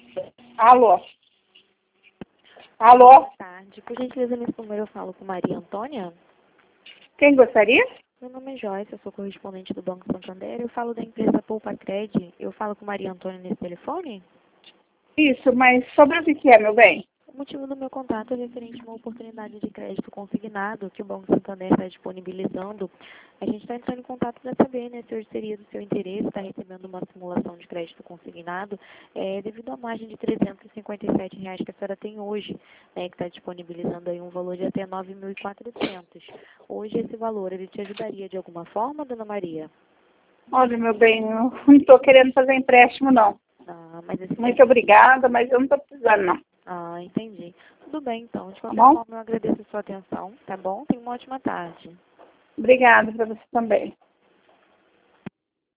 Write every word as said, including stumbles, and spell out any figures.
Alô? Alô? Boa tarde. Por gentileza, nesse número eu falo com Maria Antônia. Quem gostaria? Meu nome é Joyce, eu sou correspondente do Banco Santander. Eu falo da empresa Poupa Cred. Eu falo com Maria Antônia nesse telefone? Isso, mas sobre o que que é, meu bem? O motivo do meu contato é referente a uma oportunidade de crédito consignado que o Banco Santander está disponibilizando. A gente está entrando em contato para saber, né, se hoje seria do seu interesse estar recebendo uma simulação de crédito consignado, é, devido à margem de trezentos e cinquenta e sete reais que a senhora tem hoje, né, que está disponibilizando aí um valor de até nove mil e quatrocentos. Hoje esse valor, ele te ajudaria de alguma forma, dona Maria? Olha, meu bem, eu não estou querendo fazer empréstimo, não. Ah, mas esse Muito obrigada, mas eu não estou precisando, não. Ah, entendi. Tudo bem, então. De Tá qualquer bom? forma, eu agradeço a sua atenção, tá bom? Tenha uma ótima tarde. Obrigada para você também.